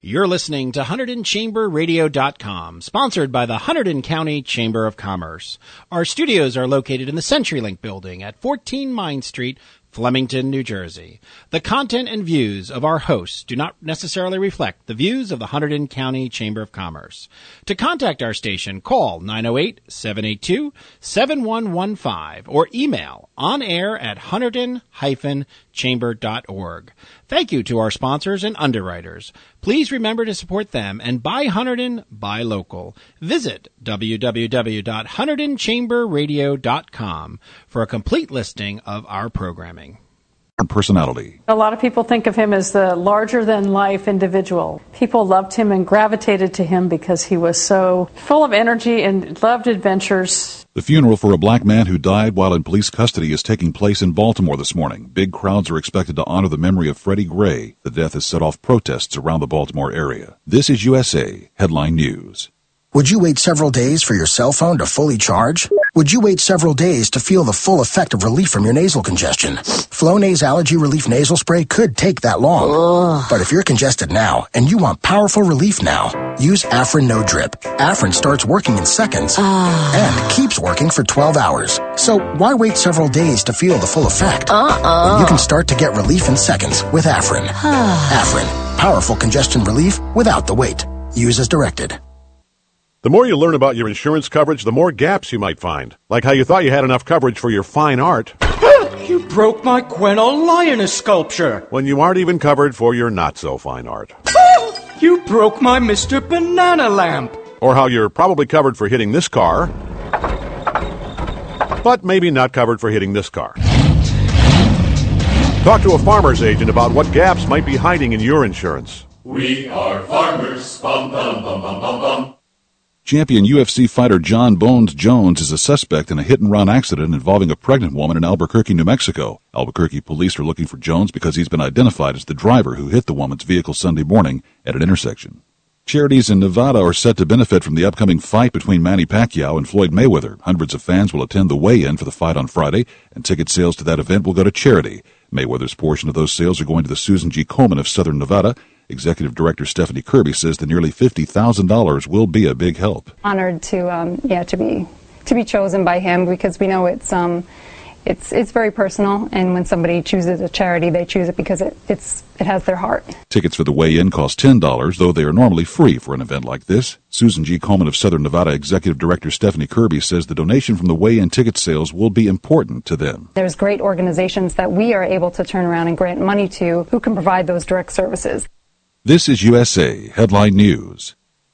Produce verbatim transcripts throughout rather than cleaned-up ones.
You're listening to Hunterdon Chamber Radio dot com, sponsored by the Hunterdon County Chamber of Commerce. Our studios are located in the CenturyLink building at fourteen Mine Street, Flemington, New Jersey. The content and views of our hosts do not necessarily reflect the views of the Hunterdon County Chamber of Commerce. To contact our station, call nine oh eight, seven eight two, seven one one five or email onair at hunterdon dash chamber dot org. Thank you to our sponsors and underwriters. Please remember to support them and buy Hunterdon, buy local. Visit w w w dot hunterdon chamber radio dot com for a complete listing of our programming. Personality. A lot of people think of him as the larger-than-life individual. People loved him and gravitated to him because he was so full of energy and loved adventures. The funeral for a black man who died while in police custody is taking place in Baltimore this morning. Big crowds are expected to honor the memory of Freddie Gray. The death has set off protests around the Baltimore area. This is U S A Headline News. Would you wait several days for your cell phone to fully charge? Would you wait several days to feel the full effect of relief from your nasal congestion? Flonase Allergy Relief Nasal Spray could take that long. Ugh. But if you're congested now and you want powerful relief now, use Afrin No Drip. Afrin starts working in seconds uh. and keeps working for twelve hours. So why wait several days to feel the full effect? Uh-uh. When you can start to get relief in seconds with Afrin. Afrin, powerful congestion relief without the wait. Use as directed. The more you learn about your insurance coverage, the more gaps you might find. Like how you thought you had enough coverage for your fine art. You broke my Quenol lioness sculpture. When you aren't even covered for your not-so-fine art. You broke my Mister Banana lamp. Or how you're probably covered for hitting this car, but maybe not covered for hitting this car. Talk to a farmer's agent about what gaps might be hiding in your insurance. We are farmers. Bum, bum, bum, bum, bum, bum. Champion U F C fighter John Bones Jones is a suspect in a hit-and-run accident involving a pregnant woman in Albuquerque, New Mexico. Albuquerque police are looking for Jones because he's been identified as the driver who hit the woman's vehicle Sunday morning at an intersection. Charities in Nevada are set to benefit from the upcoming fight between Manny Pacquiao and Floyd Mayweather. Hundreds of fans will attend the weigh-in for the fight on Friday, and ticket sales to that event will go to charity. Mayweather's portion of those sales are going to the Susan G. Komen of Southern Nevada. Executive Director Stephanie Kirby says that nearly fifty thousand dollars will be a big help. Honored to, um, yeah, to be to be chosen by him because we know it's um, it's it's very personal, and when somebody chooses a charity, they choose it because it it's it has their heart. Tickets for the weigh-in cost ten dollars, though they are normally free for an event like this. Susan G. Komen of Southern Nevada Executive Director Stephanie Kirby says the donation from the weigh-in ticket sales will be important to them. There's great organizations that we are able to turn around and grant money to who can provide those direct services. This is U S A Headline News.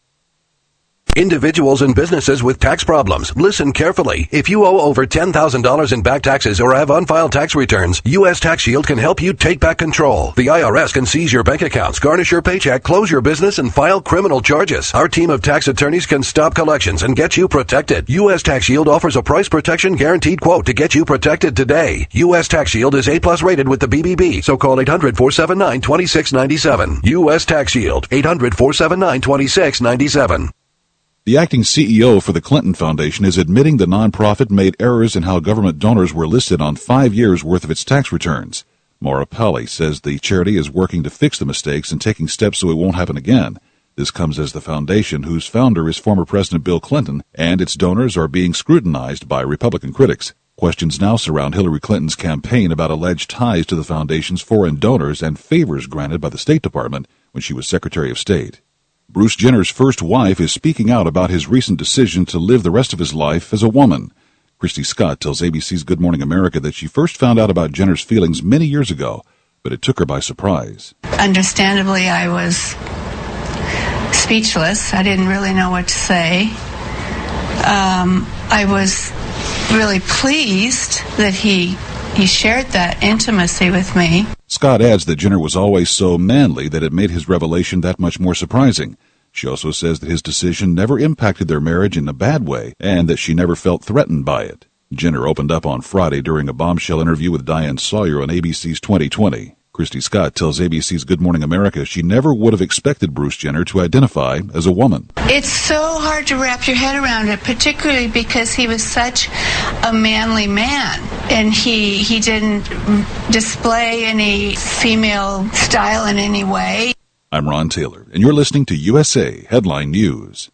Individuals and businesses with tax problems, listen carefully. If you owe over ten thousand dollars in back taxes or have unfiled tax returns, U S Tax Shield can help you take back control. The I R S can seize your bank accounts, garnish your paycheck, close your business, and file criminal charges. Our team of tax attorneys can stop collections and get you protected. U S Tax Shield offers a price protection guaranteed quote to get you protected today. U S Tax Shield is A plus rated with the B B B, so call eight hundred, four seven nine, two six nine seven. U S Tax Shield, eight hundred, four seven nine, two six nine seven. The acting C E O for the Clinton Foundation is admitting the nonprofit made errors in how government donors were listed on five years' worth of its tax returns. Maura Pally says the charity is working to fix the mistakes and taking steps so it won't happen again. This comes as the foundation, whose founder is former President Bill Clinton, and its donors are being scrutinized by Republican critics. Questions now surround Hillary Clinton's campaign about alleged ties to the foundation's foreign donors and favors granted by the State Department when she was Secretary of State. Bruce Jenner's first wife is speaking out about his recent decision to live the rest of his life as a woman. Christy Scott tells A B C's Good Morning America that she first found out about Jenner's feelings many years ago, but it took her by surprise. Understandably, I was speechless. I didn't really know what to say. Um, I was really pleased that he he shared that intimacy with me. Scott adds that Jenner was always so manly that it made his revelation that much more surprising. She also says that his decision never impacted their marriage in a bad way and that she never felt threatened by it. Jenner opened up on Friday during a bombshell interview with Diane Sawyer on A B C's twenty twenty. Christy Scott tells A B C's Good Morning America she never would have expected Bruce Jenner to identify as a woman. It's so hard to wrap your head around it, particularly because he was such a manly man, and he he didn't display any female style in any way. I'm Ron Taylor, and you're listening to U S A Headline News.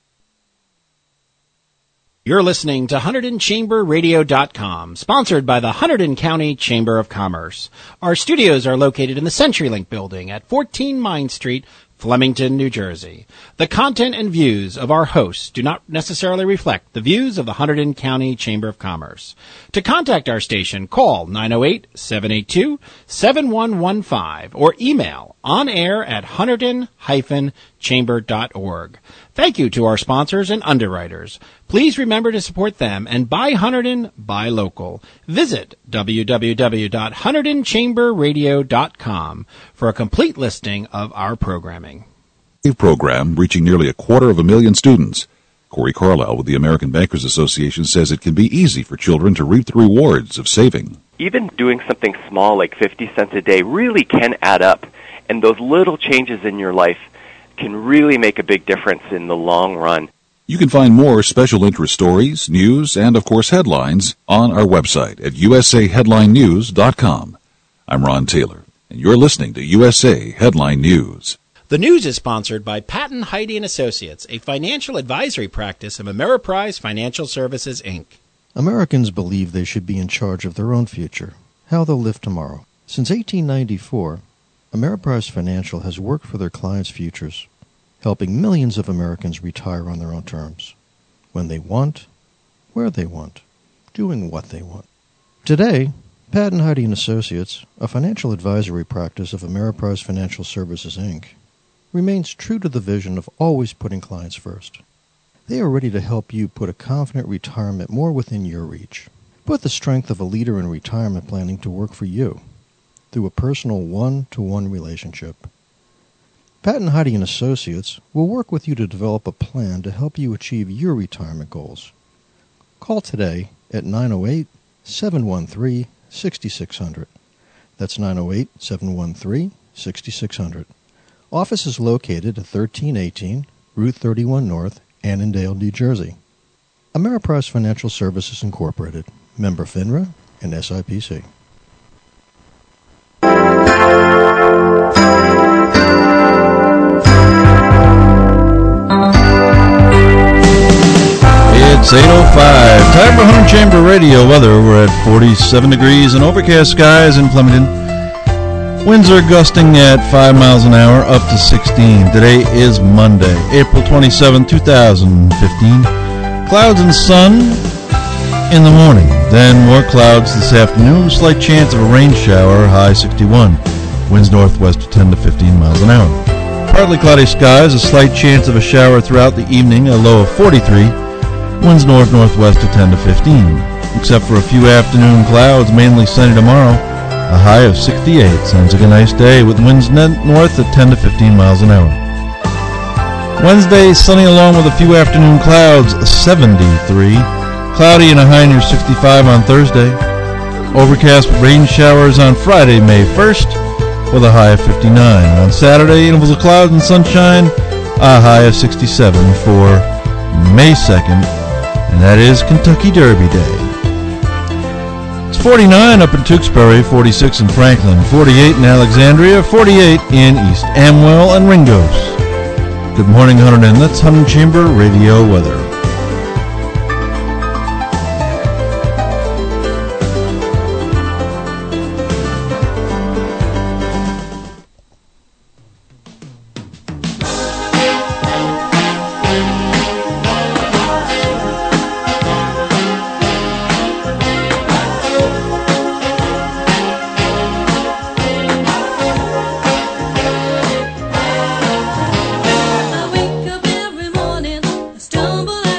You're listening to Hunterdon Chamber Radio dot com, sponsored by the Hunterdon County Chamber of Commerce. Our studios are located in the CenturyLink building at fourteen Mine Street, Flemington, New Jersey. The content and views of our hosts do not necessarily reflect the views of the Hunterdon County Chamber of Commerce. To contact our station, call nine oh eight, seven eight two, seven one one five or email onair at hunterdon dash chamber dot org. Thank you to our sponsors and underwriters. Please remember to support them and buy Hunterdon, buy local. Visit w w w dot hunterdon chamber radio dot com for a complete listing of our programming. A program reaching nearly a quarter of a million students. Corey Carlisle with the American Bankers Association says it can be easy for children to reap the rewards of saving. Even doing something small like fifty cents a day really can add up, and those little changes in your life can really make a big difference in the long run. You can find more special interest stories, news, and, of course, headlines on our website at u s a headline news dot com. I'm Ron Taylor, and you're listening to U S A Headline News. The news is sponsored by Patton, Heide and Associates, a financial advisory practice of Ameriprise Financial Services, Incorporated. Americans believe they should be in charge of their own future, how they'll live tomorrow. Since eighteen ninety-four, Ameriprise Financial has worked for their clients' futures, helping millions of Americans retire on their own terms, when they want, where they want, doing what they want. Today, Patton, Heide and Associates, a financial advisory practice of Ameriprise Financial Services, Incorporated, remains true to the vision of always putting clients first. They are ready to help you put a confident retirement more within your reach. Put the strength of a leader in retirement planning to work for you through a personal one-to-one relationship. Patton, Heide and Associates will work with you to develop a plan to help you achieve your retirement goals. Call today at nine oh eight, seven one three, six six zero zero. That's nine oh eight, seven one three, six six zero zero. Office is located at thirteen eighteen Route thirty-one North, Annandale, New Jersey. Ameriprise Financial Services, Incorporated, member FINRA and S I P C. It's eight oh five. Time for Hunterdon Chamber Radio weather. We're at forty-seven degrees and overcast skies in Flemington. Winds are gusting at five miles an hour, up to sixteen. Today is Monday, April twenty-seventh, twenty fifteen. Clouds and sun in the morning. Then more clouds this afternoon. Slight chance of a rain shower, high sixty-one. Winds northwest of ten to fifteen miles an hour. Partly cloudy skies, a slight chance of a shower throughout the evening, a low of forty-three. Winds north-northwest of ten to fifteen. Except for a few afternoon clouds, mainly sunny tomorrow. A high of sixty-eight. Sounds like a nice day with winds north at ten to fifteen miles an hour. Wednesday, sunny along with a few afternoon clouds, seventy-three. Cloudy and a high near sixty-five on Thursday. Overcast with rain showers on Friday, May first, with a high of fifty-nine. On Saturday, intervals of clouds and sunshine, a high of sixty-seven for May second, and that is Kentucky Derby Day. It's forty-nine up in Tewksbury, forty-six in Franklin, forty-eight in Alexandria, forty-eight in East Amwell and Ringgoes. Good morning, Hunterdon. That's Hunterdon Chamber Radio weather. I wake up every morning, I stumble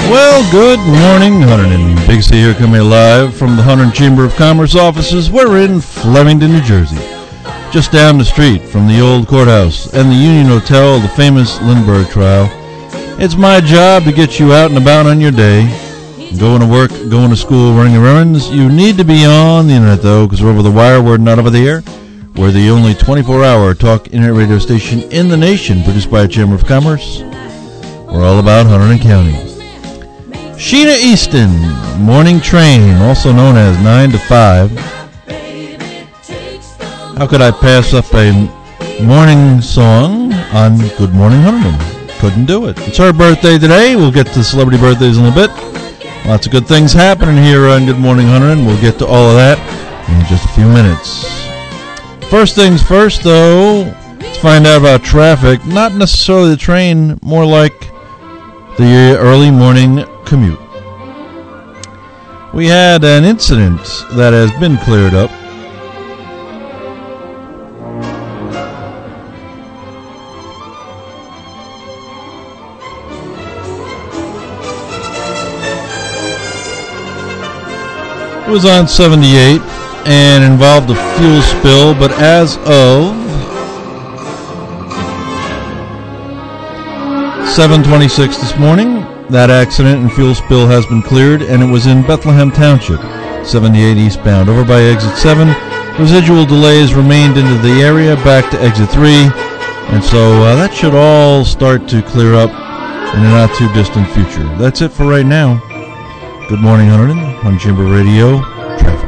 Well, good morning, Hunter and Big C here coming live from the Hunter Chamber of Commerce offices. We're in Flemington, New Jersey, just down the street from the old courthouse and the Union Hotel, the famous Lindbergh trial. It's my job to get you out and about on your day, going to work, going to school, running errands. You need to be on the internet, though, because we're over the wire, we're not over the air. We're the only twenty-four hour talk internet radio station in the nation, produced by a Chamber of Commerce. We're all about Hunter County. Sheena Easton, Morning Train, also known as nine to five. How could I pass up a morning song on Good Morning Hunter? Couldn't do it. It's her birthday today. We'll get to celebrity birthdays in a bit. Lots of good things happening here on Good Morning Hunter, and we'll get to all of that in just a few minutes. First things first, though, let's find out about traffic. Not necessarily the train, more like the early morning commute. We had an incident that has been cleared up. It was on seventy-eight and involved a fuel spill, but as of seven twenty-six this morning, that accident and fuel spill has been cleared, and it was in Bethlehem Township, seventy-eight eastbound, over by exit seven. Residual delays remained into the area back to exit three, and so uh, that should all start to clear up in a not too distant future. That's it for right now. Good morning, Hunter, on Chamber Radio. Traffic.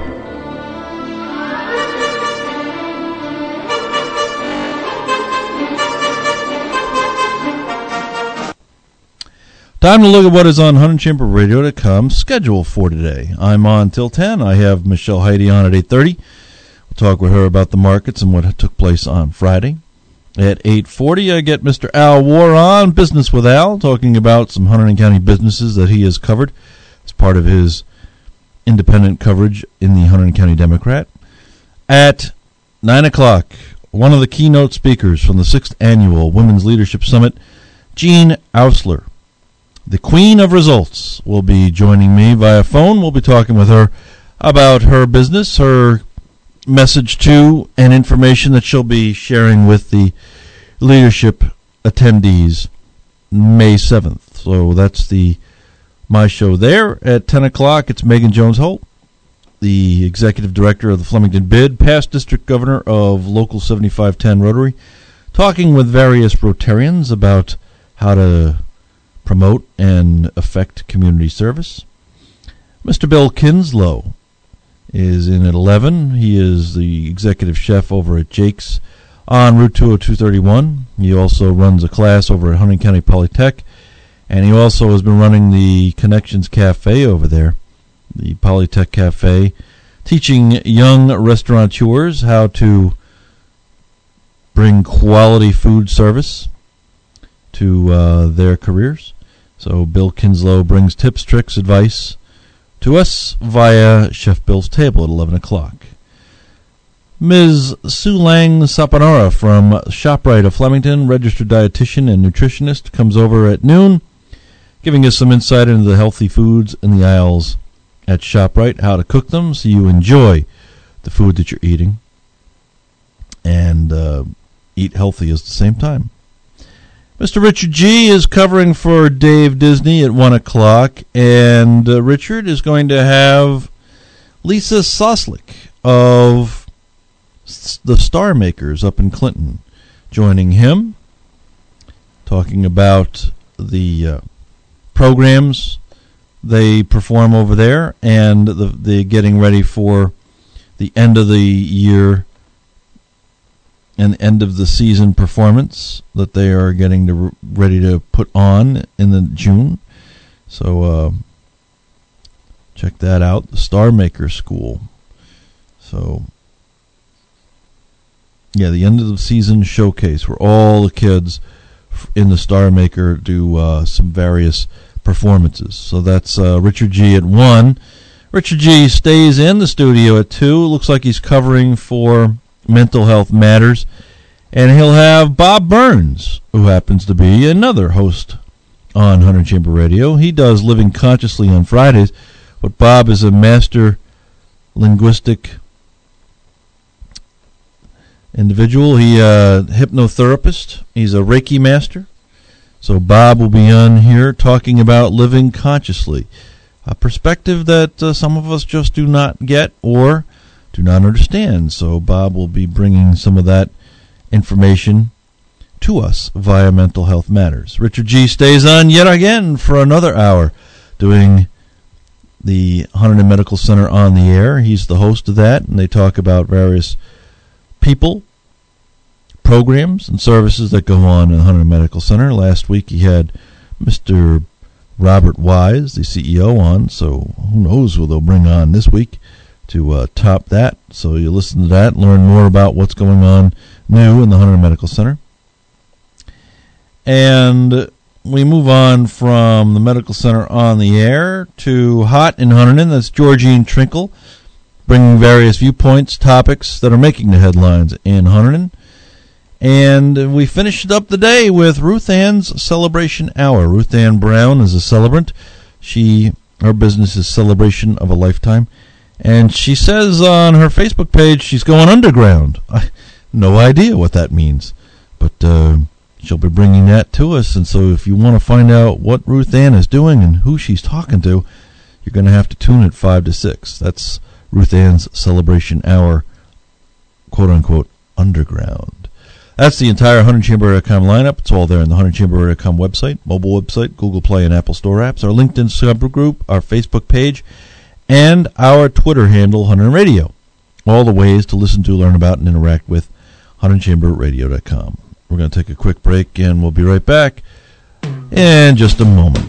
Time to look at what is on Hunter Chamber Radio dot com schedule for today. I'm on till ten. I have Michelle Heidi on at eight thirty. We'll talk with her about the markets and what took place on Friday. At eight forty, I get Mister Al War on, Business with Al, talking about some Hunter County businesses that he has covered as part of his independent coverage in the Hunter County Democrat. At nine o'clock, one of the keynote speakers from the sixth Annual Women's Leadership Summit, Jean Ausler, the Queen of Results, will be joining me via phone. We'll be talking with her about her business, her message to, and information that she'll be sharing with the leadership attendees May seventh. So that's the my show there. At ten o'clock, it's Megan Jones-Holt, the Executive Director of the Flemington B I D, past District Governor of Local seventy-five ten Rotary, talking with various Rotarians about how to promote and affect community service. Mister Bill Kinslow is in at eleven. He is the executive chef over at Jake's on Route two oh two thirty-one. He also runs a class over at Hunter County Polytech, and he also has been running the Connections Cafe over there, the Polytech Cafe, teaching young restaurateurs how to bring quality food service to uh, their careers. So Bill Kinslow brings tips, tricks, advice to us via Chef Bill's table at eleven o'clock. Miz Sue Lang Sapanara from ShopRite of Flemington, registered dietitian and nutritionist, comes over at noon, giving us some insight into the healthy foods in the aisles at ShopRite, how to cook them so you enjoy the food that you're eating and uh, eat healthy at the same time. Mister Richard G. is covering for Dave Disney at one o'clock, and uh, Richard is going to have Lisa Soslick of S- the Star Makers up in Clinton joining him, talking about the uh, programs they perform over there and the, the getting ready for the end of the year and end of the season performance that they are getting to ready to put on in the June. So uh, check that out, the Star Maker School. So yeah, the end of the season showcase where all the kids in the Star Maker do uh, some various performances. So that's uh, Richard G. at one. Richard G. stays in the studio at two. Looks like he's covering for Mental Health Matters. And he'll have Bob Burns, who happens to be another host on one hundred Chamber Radio. He does Living Consciously on Fridays, but Bob is a master linguistic individual. He uh, hypnotherapist. He's a Reiki master. So Bob will be on here talking about living consciously, a perspective that uh, some of us just do not get or do not understand. So Bob will be bringing some of that information to us via Mental Health Matters. Richard G. stays on yet again for another hour doing the Hunterdon Medical Center on the air. He's the host of that, and they talk about various people, programs, and services that go on in the Hunterdon Medical Center. Last week he had Mister Robert Wise, the C E O, on, so who knows who they'll bring on this week to uh, top that. So you listen to that, learn more about what's going on new in the Hunterdon Medical Center. And we move on from the Medical Center on the air to Hot in Hunterdon. That's Georgine Trinkle, bringing various viewpoints, topics that are making the headlines in Hunterdon. And we finished up the day with Ruth Ann's Celebration Hour. Ruth Ann Brown is a celebrant. She, her business is Celebration of a Lifetime. And she says on her Facebook page she's going underground. I no idea what that means. But uh, she'll be bringing that to us. And so if you want to find out what Ruth Ann is doing and who she's talking to, you're going to have to tune at five to six. That's Ruth Ann's Celebration Hour, quote-unquote, underground. That's the entire one hundred chamber dot com lineup. It's all there on the one hundred chamber dot com website, mobile website, Google Play and Apple Store apps, our LinkedIn subgroup, our Facebook page, and our Twitter handle, one hundred Radio. All the ways to listen to, learn about, and interact with one hundred chamber radio dot com. We're going to take a quick break, and we'll be right back in just a moment.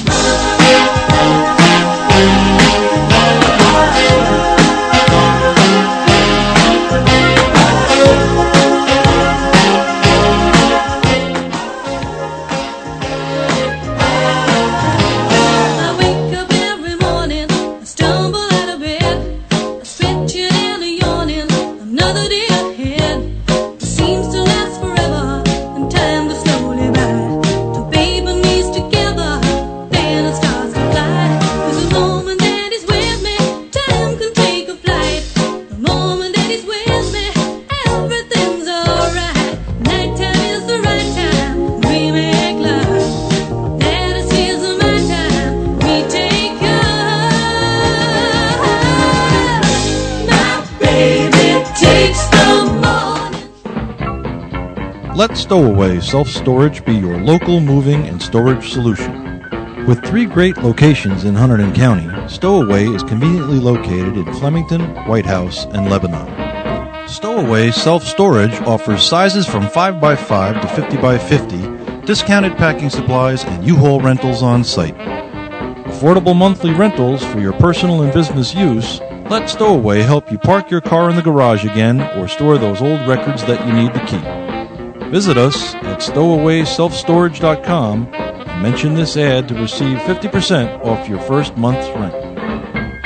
Let Stowaway Self-Storage be your local moving and storage solution. With three great locations in Hunterdon County, Stowaway is conveniently located in Flemington, White House, and Lebanon. Stowaway Self-Storage offers sizes from five by five to fifty by fifty, discounted packing supplies, and U-Haul rentals on site. Affordable monthly rentals for your personal and business use. Let Stowaway help you park your car in the garage again or store those old records that you need to keep. Visit us at stowaway self storage dot com and mention this ad to receive fifty percent off your first month's rent.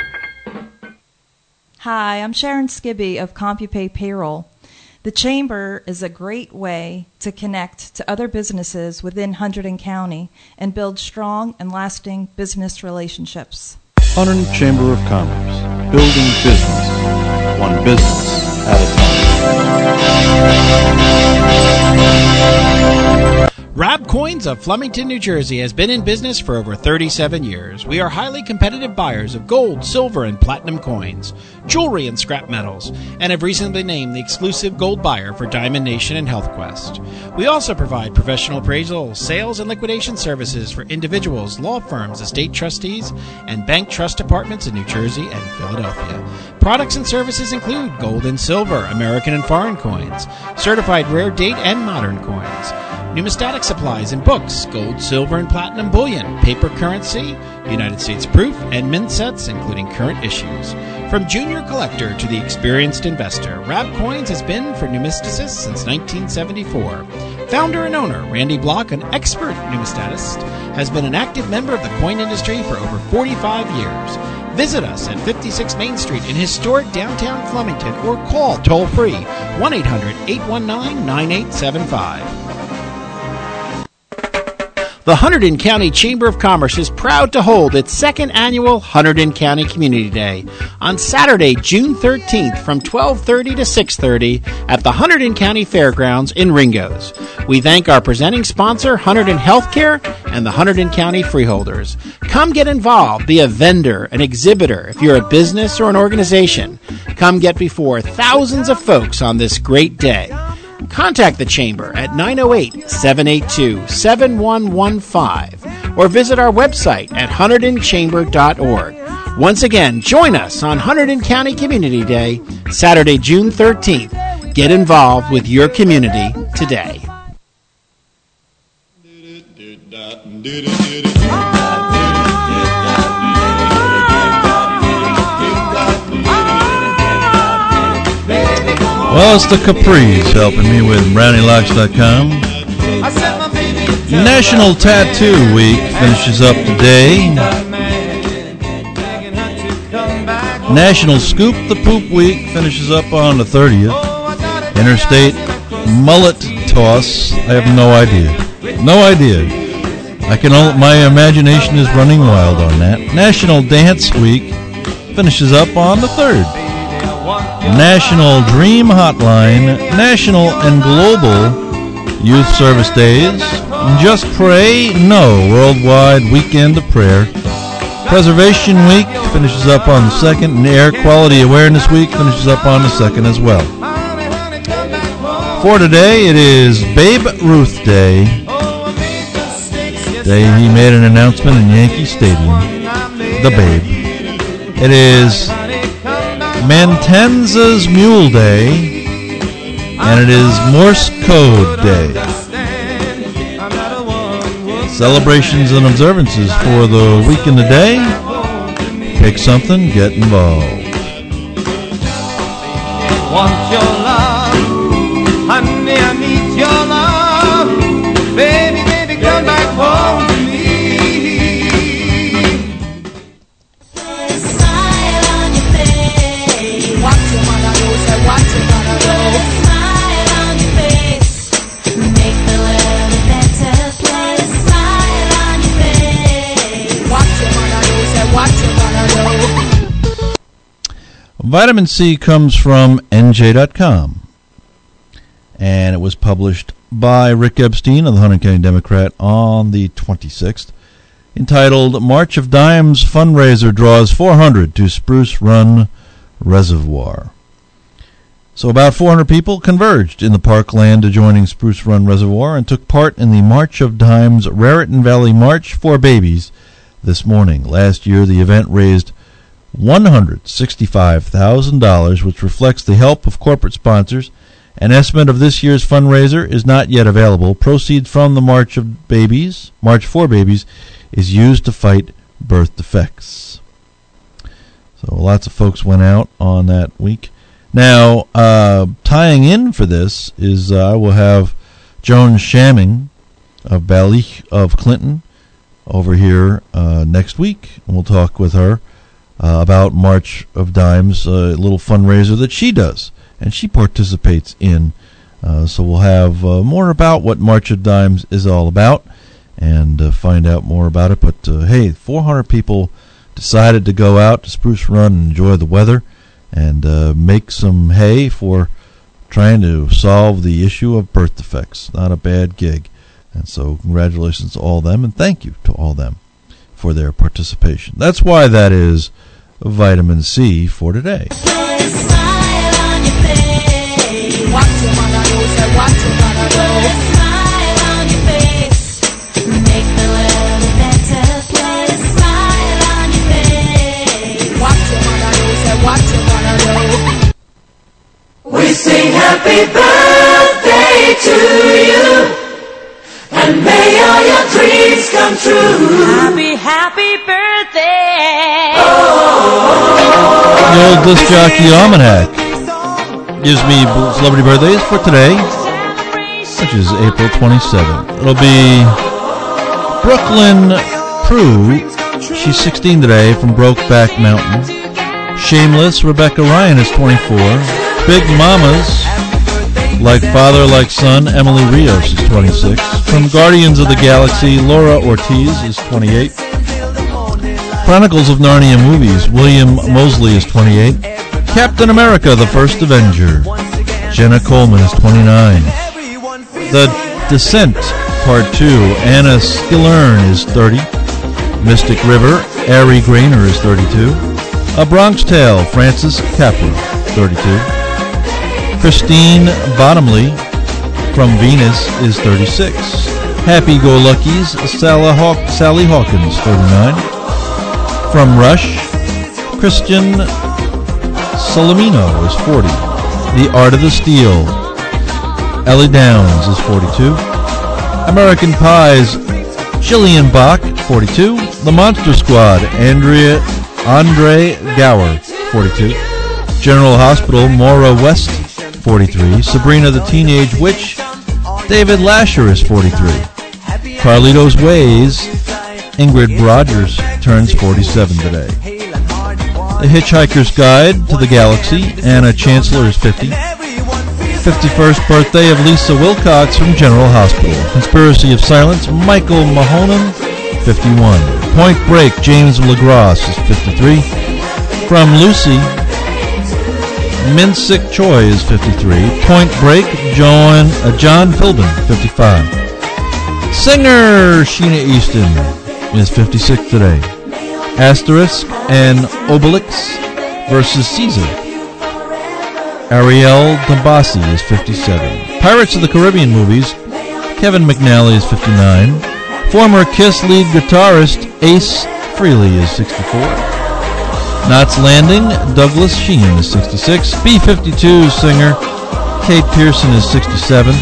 Hi, I'm Sharon Skibby of CompuPay Payroll. The Chamber is a great way to connect to other businesses within Hunterdon County and build strong and lasting business relationships. Hunterdon Chamber of Commerce, building business, one business at a time. Rab Coins of Flemington, New Jersey has been in business for over thirty-seven years. We are highly competitive buyers of gold, silver, and platinum coins, jewelry, and scrap metals, and have recently been named the exclusive gold buyer for Diamond Nation and HealthQuest. We also provide professional appraisal, sales, and liquidation services for individuals, law firms, estate trustees, and bank trust departments in New Jersey and Philadelphia. Products and services include gold and silver, American and foreign coins, certified rare date and modern coins, numismatic supplies and books, gold, silver, and platinum bullion, paper currency, United States proof, and mint sets, including current issues. From junior collector to the experienced investor, Rab Coins has been for numisticists since nineteen seventy-four. Founder and owner Randy Block, an expert numismatist, has been an active member of the coin industry for over forty-five years. Visit us at fifty-six Main Street in historic downtown Flemington or call toll-free one eight hundred eight one nine nine eight seven five. The Hunterdon County Chamber of Commerce is proud to hold its second annual Hunterdon County Community Day on Saturday, June thirteenth from twelve thirty to six thirty at the Hunterdon County Fairgrounds in Ringgoes. We thank our presenting sponsor, Hunterdon Healthcare, and the Hunterdon County Freeholders. Come get involved, be a vendor, an exhibitor, if you're a business or an organization. Come get before thousands of folks on this great day. Contact the Chamber at nine oh eight, seven eight two, seven one one five or visit our website at hunterdon chamber dot org. Once again, join us on Hunterdon County Community Day, Saturday, June thirteenth. Get involved with your community today. Well, it's the Capris helping me with brownie locks dot com. National Tattoo Week finishes up today. National Scoop the Poop Week finishes up on the thirtieth. Interstate Mullet Toss, I have no idea. No idea. I can only, my imagination is running wild on that. National Dance Week finishes up on the third. National Dream Hotline, National and Global Youth Service Days, Just Pray, No, Worldwide Weekend of Prayer. Preservation Week finishes up on the second, and Air Quality Awareness Week finishes up on the second as well. For today, it is Babe Ruth Day. Day he made an announcement in Yankee Stadium. The Babe. It is Mantanza's Mule Day, and it is Morse Code Day. Celebrations and observances for the week and the day. Pick something, get involved. Want your love, honey, I need your love. Baby, baby, come back home to me. Vitamin C comes from N J dot com, and it was published by Rick Epstein of the Hunterdon County Democrat on the twenty-sixth, entitled March of Dimes Fundraiser Draws four hundred to Spruce Run Reservoir. So about four hundred people converged in the parkland adjoining Spruce Run Reservoir and took part in the March of Dimes Raritan Valley March for Babies this morning. Last year, the event raised one hundred sixty-five thousand dollars, which reflects the help of corporate sponsors. An estimate of this year's fundraiser is not yet available. Proceeds from the March of Babies, March for Babies, is used to fight birth defects. So lots of folks went out on that week. Now, uh, tying in for this is uh, I will have Joan Shamming of Balich of Clinton over here uh, next week, and we'll talk with her Uh, about March of Dimes, a little fundraiser that she does and she participates in. Uh, so we'll have uh, more about what March of Dimes is all about and uh, find out more about it. But uh, hey, four hundred people decided to go out to Spruce Run and enjoy the weather and uh, make some hay for trying to solve the issue of birth defects. Not a bad gig. And so congratulations to all of them, and thank you to all of them for their participation. That's why that is Vitamin C for today. We sing happy birthday to you, and may all your dreams come true. Happy, happy birthday. Oh, the old disc jockey almanac gives me celebrity birthdays for today, which is April twenty-seventh. It'll be Brooklyn Prue. She's sixteen today from Brokeback Mountain. Shameless Rebecca Ryan is twenty-four. Big Mamas Like Father, Like Son, Emily Rios is twenty-six. From Guardians of the Galaxy, Laura Ortiz is twenty-eight. Chronicles of Narnia movies, William Mosley is twenty-eight. Captain America, the First Avenger, Jenna Coleman is twenty-nine. The Descent, Part two, Anna Skillern is thirty. Mystic River, Ari Grainer is thirty-two. A Bronx Tale, Francis Capra, thirty-two. Christine Bottomley from Venus is thirty-six. Happy Go Luckies, Sally, Haw- Sally Hawkins, thirty-nine. From Rush, Christian Solomino is forty. The Art of the Steal, Ellie Downs is forty-two. American Pies, Jillian Bach, forty-two. The Monster Squad, Andrea Andre Gower, forty-two. General Hospital, Maura West, forty-three. Sabrina the Teenage Witch, David Lasher is forty-three. Carlito's Ways, Ingrid Rogers turns forty-seven today. The Hitchhiker's Guide to the Galaxy, Anna Chancellor is fifty. fifty-first birthday of Lisa Wilcox from General Hospital. Conspiracy of Silence, Michael Mahonen, fifty-one. Point Break, James LaGrosse is fifty-three. From Lucy, Minsik Choi is fifty-three. Point Break, John, uh, John Philbin, fifty-five. Singer Sheena Easton is fifty-six today. Asterisk and Obelix versus Caesar. Ariel Tambasi is fifty-seven. Pirates of the Caribbean movies, Kevin McNally is fifty-nine. Former Kiss lead guitarist Ace Frehley is sixty-four. Knots Landing, Douglas Sheehan is sixty-six. B fifty-two singer Kate Pearson is sixty-seven.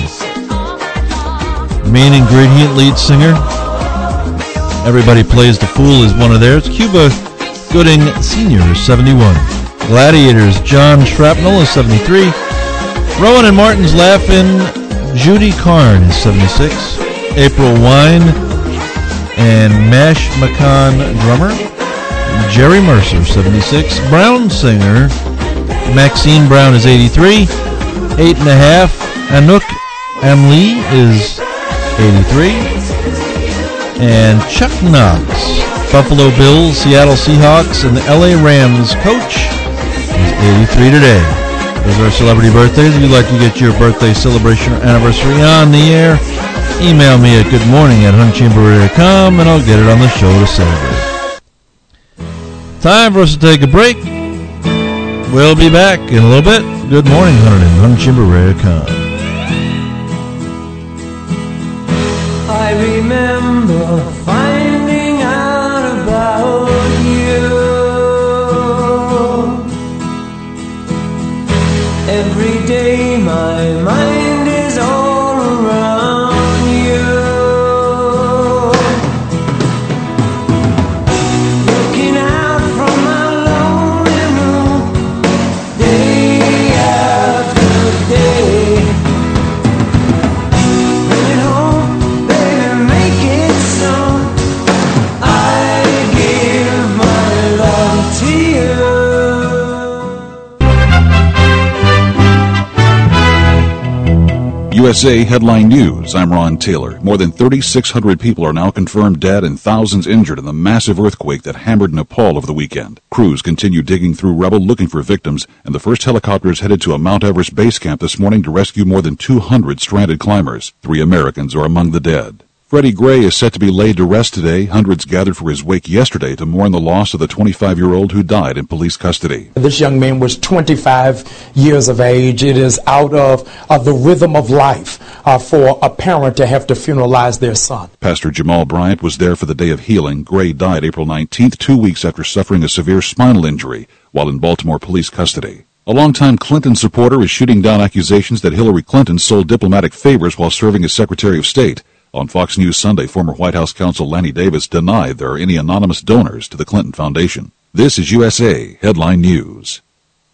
Main Ingredient lead singer Everybody Plays the Fool is one of theirs. Cuba Gooding Senior is seventy-one. Gladiators, John Shrapnel is seventy-three. Rowan and Martin's Laugh-In, Judy Carn is seventy-six. April Wine and Mash McCon drummer Jerry Mercer, seventy-six. Brown singer Maxine Brown is eighty-three. Eight and a half. Anouk Amlee is eighty-three. And Chuck Knox, Buffalo Bills, Seattle Seahawks, and the L A Rams coach is eighty-three today. Those are celebrity birthdays. If you'd like to get your birthday celebration or anniversary on the air, email me at goodmorning at honey chamber radio dot com and I'll get it on the show to celebrate. Time for us to take a break. We'll be back in a little bit. Good morning, Hunter and honey chamber radio dot com. I remember finding out about you. Every day my mind is all around you. Looking out from my lonely room, day after day. Bring it home, baby, make it so. I give my love to you. U S A Headline News. I'm Ron Taylor. More than thirty-six hundred people are now confirmed dead and thousands injured in the massive earthquake that hammered Nepal over the weekend. Crews continue digging through rubble looking for victims, and the first helicopters headed to a Mount Everest base camp this morning to rescue more than two hundred stranded climbers. Three Americans are among the dead. Freddie Gray is set to be laid to rest today. Hundreds gathered for his wake yesterday to mourn the loss of the twenty-five-year-old who died in police custody. This young man was twenty-five years of age. It is out of uh, the rhythm of life uh, for a parent to have to funeralize their son. Pastor Jamal Bryant was there for the day of healing. Gray died April nineteenth, two weeks after suffering a severe spinal injury while in Baltimore police custody. A longtime Clinton supporter is shooting down accusations that Hillary Clinton sold diplomatic favors while serving as Secretary of State. On Fox News Sunday, former White House counsel Lanny Davis denied there are any anonymous donors to the Clinton Foundation. This is U S A Headline News.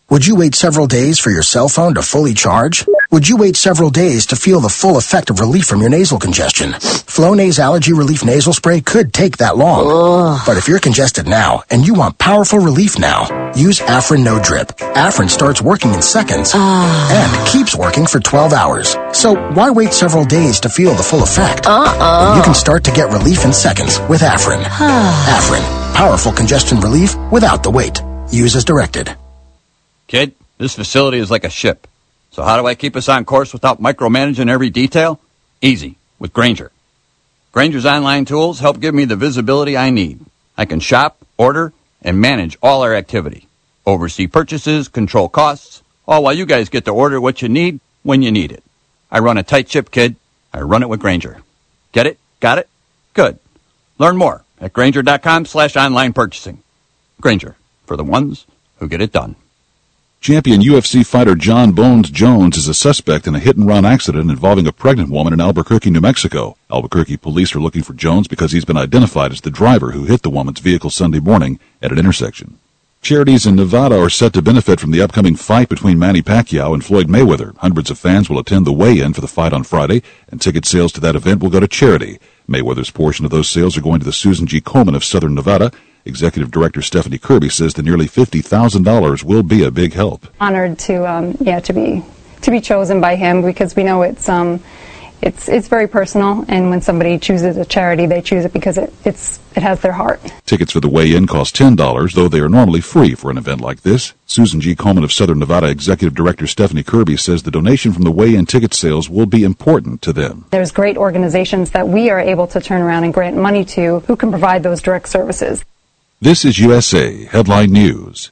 Would you wait several days for your cell phone to fully charge? Would you wait several days to feel the full effect of relief from your nasal congestion? Flonase Allergy Relief Nasal Spray could take that long. Ugh. But if you're congested now and you want powerful relief now, use Afrin No Drip. Afrin starts working in seconds uh. and keeps working for twelve hours. So why wait several days to feel the full effect? Uh-uh. You can start to get relief in seconds with Afrin. Afrin, powerful congestion relief without the wait. Use as directed. Kid, this facility is like a ship. So how do I keep us on course without micromanaging every detail? Easy, with Grainger. Grainger's online tools help give me the visibility I need. I can shop, order, and manage all our activity. Oversee purchases, control costs, all while you guys get to order what you need when you need it. I run a tight ship, kid. I run it with Grainger. Get it? Got it? Good. Learn more at Grainger.com slash online purchasing. Grainger, for the ones who get it done. Champion U F C fighter John Bones Jones is a suspect in a hit-and-run accident involving a pregnant woman in Albuquerque, New Mexico. Albuquerque police are looking for Jones because he's been identified as the driver who hit the woman's vehicle Sunday morning at an intersection. Charities in Nevada are set to benefit from the upcoming fight between Manny Pacquiao and Floyd Mayweather. Hundreds of fans will attend the weigh-in for the fight on Friday, and ticket sales to that event will go to charity. Mayweather's portion of those sales are going to the Susan G. Komen of Southern Nevada. Executive Director Stephanie Kirby says the nearly fifty thousand dollars will be a big help. Honored to, um, yeah, to be to be chosen by him because we know it's um, it's it's very personal, and when somebody chooses a charity, they choose it because it it's it has their heart. Tickets for the weigh-in cost ten dollars, though they are normally free for an event like this. Susan G. Komen of Southern Nevada Executive Director Stephanie Kirby says the donation from the weigh-in ticket sales will be important to them. There's great organizations that we are able to turn around and grant money to who can provide those direct services. This is U S A Headline News.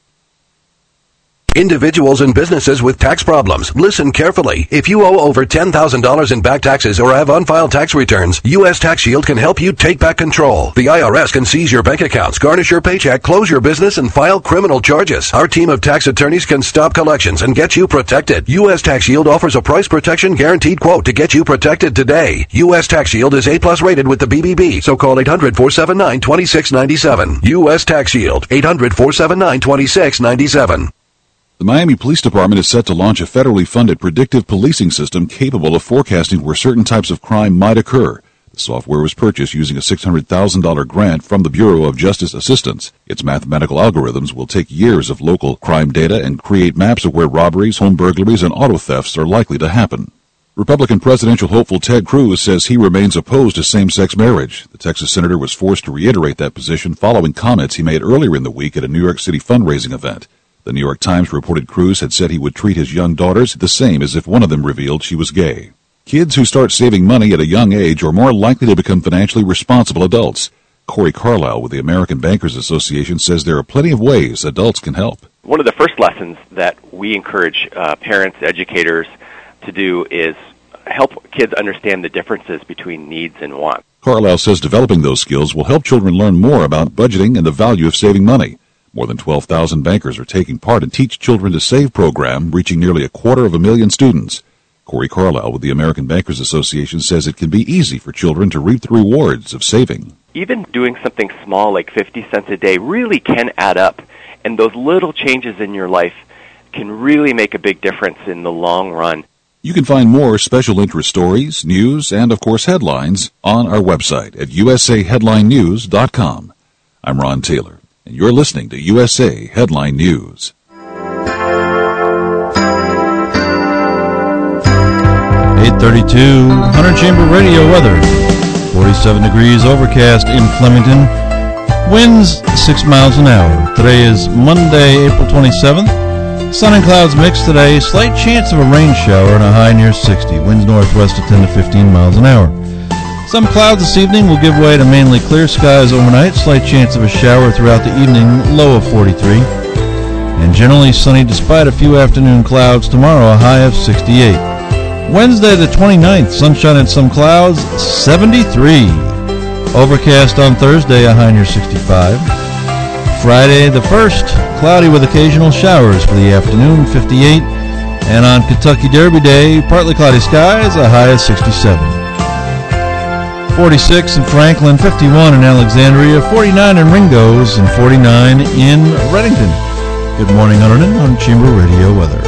Individuals and businesses with tax problems, listen carefully. If you owe over ten thousand dollars in back taxes or have unfiled tax returns, U S Tax Shield can help you take back control. The I R S can seize your bank accounts, garnish your paycheck, close your business, and file criminal charges. Our team of tax attorneys can stop collections and get you protected. U S Tax Shield offers a price protection guaranteed quote to get you protected today. U S Tax Shield is A plus rated with the B B B, so call eight hundred, four seven nine, two six nine seven. U S Tax Shield, eight hundred, four seven nine, two six nine seven. The Miami Police Department is set to launch a federally funded predictive policing system capable of forecasting where certain types of crime might occur. The software was purchased using a six hundred thousand dollars grant from the Bureau of Justice Assistance. Its mathematical algorithms will take years of local crime data and create maps of where robberies, home burglaries, and auto thefts are likely to happen. Republican presidential hopeful Ted Cruz says he remains opposed to same-sex marriage. The Texas senator was forced to reiterate that position following comments he made earlier in the week at a New York City fundraising event. The New York Times reported Cruz had said he would treat his young daughters the same as if one of them revealed she was gay. Kids who start saving money at a young age are more likely to become financially responsible adults. Corey Carlisle with the American Bankers Association says there are plenty of ways adults can help. One of the first lessons that we encourage uh, parents, educators to do is help kids understand the differences between needs and wants. Carlisle says developing those skills will help children learn more about budgeting and the value of saving money. More than twelve thousand bankers are taking part in Teach Children to Save program, reaching nearly a quarter of a million students. Corey Carlisle with the American Bankers Association says it can be easy for children to reap the rewards of saving. Even doing something small like fifty cents a day really can add up, and those little changes in your life can really make a big difference in the long run. You can find more special interest stories, news, and, of course, headlines on our website at U S A headline news dot com. I'm Ron Taylor, and you're listening to U S A Headline News. eight thirty-two, Hunter Chamber Radio weather. forty-seven degrees, overcast in Flemington. Winds six miles an hour. Today is Monday, April twenty-seventh. Sun and clouds mixed today. Slight chance of a rain shower and a high near sixty. Winds northwest at ten to fifteen miles an hour. Some clouds this evening will give way to mainly clear skies overnight. Slight chance of a shower throughout the evening, low of forty-three. And generally sunny despite a few afternoon clouds. Tomorrow a high of sixty-eight. Wednesday the twenty-ninth, sunshine and some clouds, seventy-three. Overcast on Thursday, a high near sixty-five. Friday the first, cloudy with occasional showers for the afternoon, fifty-eight. And on Kentucky Derby Day, partly cloudy skies, a high of sixty-seven. forty-six in Franklin, fifty-one in Alexandria, forty-nine in Ringgoes, and forty-nine in Reddington. Good morning, Hunterdon, on Chamber Radio Weather.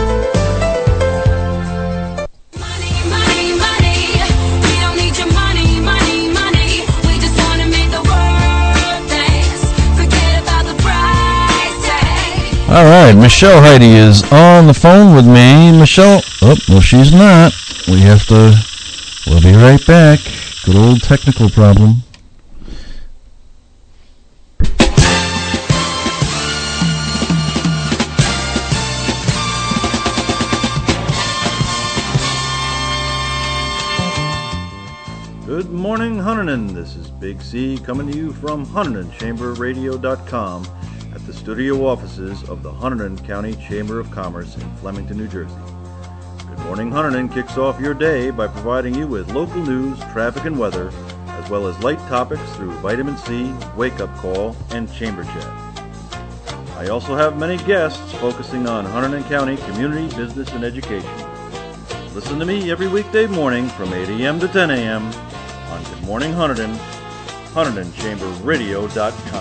All right, Michelle Heidi is on the phone with me. Michelle, oh, no, she's not. We have to, we'll be right back. Good old technical problem. Good morning, Hunterdon. This is Big C coming to you from Hunterdon Chamber Radio dot com at the studio offices of the Hunterdon County Chamber of Commerce in Flemington, New Jersey. Good Morning Hunterdon kicks off your day by providing you with local news, traffic, and weather, as well as light topics through Vitamin C, Wake Up Call, and Chamber Chat. I also have many guests focusing on Hunterdon County community, business, and education. Listen to me every weekday morning from eight a.m. to ten a.m. on Good Morning Hunterdon, Hunterdon Chamber Radio dot com.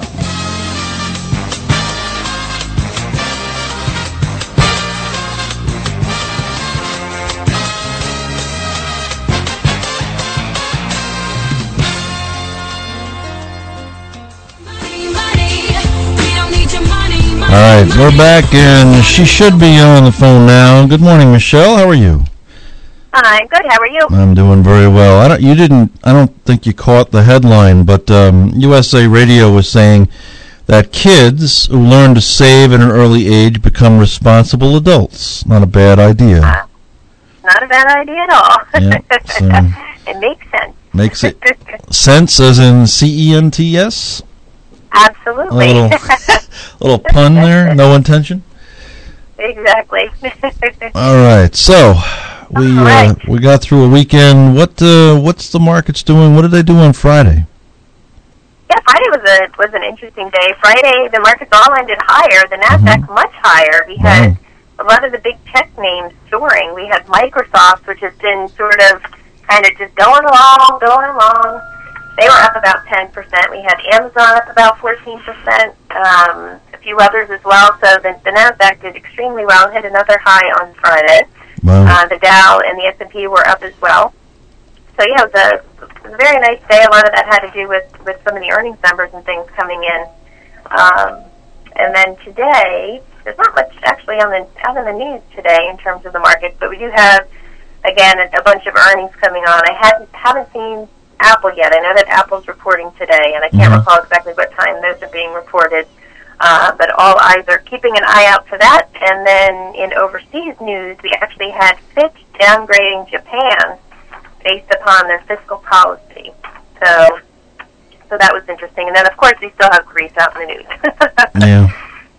All right, we're back, and she should be on the phone now. Good morning, Michelle. How are you? I'm good. How are you? I'm doing very well. I don't. You didn't. I don't think you caught the headline, but um, U S A Radio was saying that kids who learn to save at an early age become responsible adults. Not a bad idea. Uh, not a bad idea at all. Yeah, so it makes sense. Makes it sense, as in C E N T S. Absolutely. A little, little pun there. No intention. Exactly. All right. So we right. uh, we got through a weekend. What uh, what's the markets doing? What did they do on Friday? Yeah, Friday was a was an interesting day. Friday, the markets all ended higher. The Nasdaq mm-hmm. much higher. We had wow. a lot of the big tech names soaring. We had Microsoft, which has been sort of kind of just going along, going along. They were up about ten percent. We had Amazon up about fourteen percent. Um, a few others as well. So the, the Nasdaq did extremely well. Hit another high on Friday. Wow. Uh, the Dow and the S and P were up as well. So yeah, it was, a, it was a very nice day. A lot of that had to do with, with some of the earnings numbers and things coming in. Um, and then today, there's not much actually on the out in the news today in terms of the markets, but we do have again a, a bunch of earnings coming on. I hadn't haven't seen Apple yet. I know that Apple's reporting today, and I can't mm-hmm. recall exactly what time those are being reported. Uh, but all eyes are keeping an eye out for that. And then in overseas news, we actually had Fitch downgrading Japan based upon their fiscal policy. So, so that was interesting. And then, of course, we still have Greece out in the news. Yeah.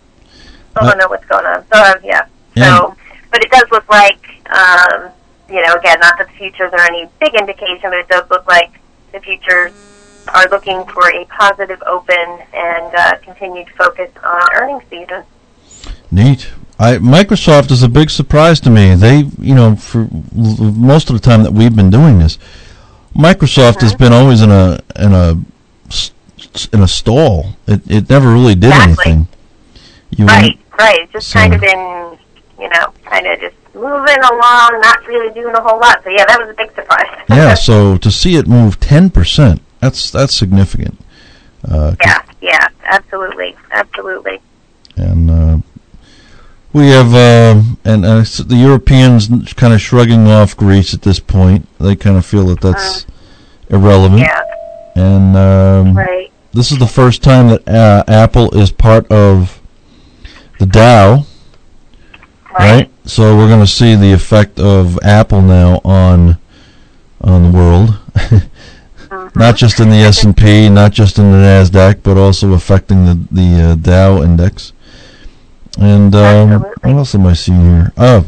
I don't know what's going on. So, uh, yeah. yeah. So, but it does look like, um, you know, again, not that the futures are any big indication, but it does look like the futures are looking for a positive open and uh, continued focus on earnings season. Neat. I, Microsoft is a big surprise to me. They, you know, for l- most of the time that we've been doing this, Microsoft mm-hmm. has been always in a in a in a stall. It it never really did exactly. anything. You right, right. It's just so. kind of been, you know, kind of just moving along, not really doing a whole lot. So yeah, that was a big surprise. Yeah. So to see it move ten percent. That's that's significant. Uh, yeah, yeah, absolutely, absolutely. And uh, we have, uh, and uh, the Europeans kind of shrugging off Greece at this point. They kind of feel that that's uh, irrelevant. Yeah. And um, right. this is the first time that uh, Apple is part of the Dow. Right. right? So we're going to see the effect of Apple now on on the world. Mm-hmm. Not just in the S and P, not just in the Nasdaq, but also affecting the the uh, Dow index. And um, what else am I seeing here? Oh,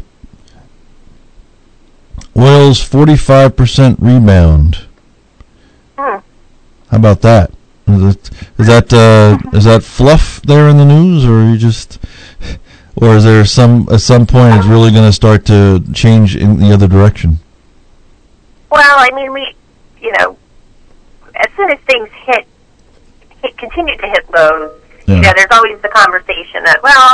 oil's forty-five percent rebound. Hmm. How about that? Is that is that, uh, is that fluff there in the news, or are you just, or is there some at some point it's really going to start to change in the other direction? Well, I mean, we, you know. As soon as things hit, hit continue to hit lows, yeah. you know, there's always the conversation that, well,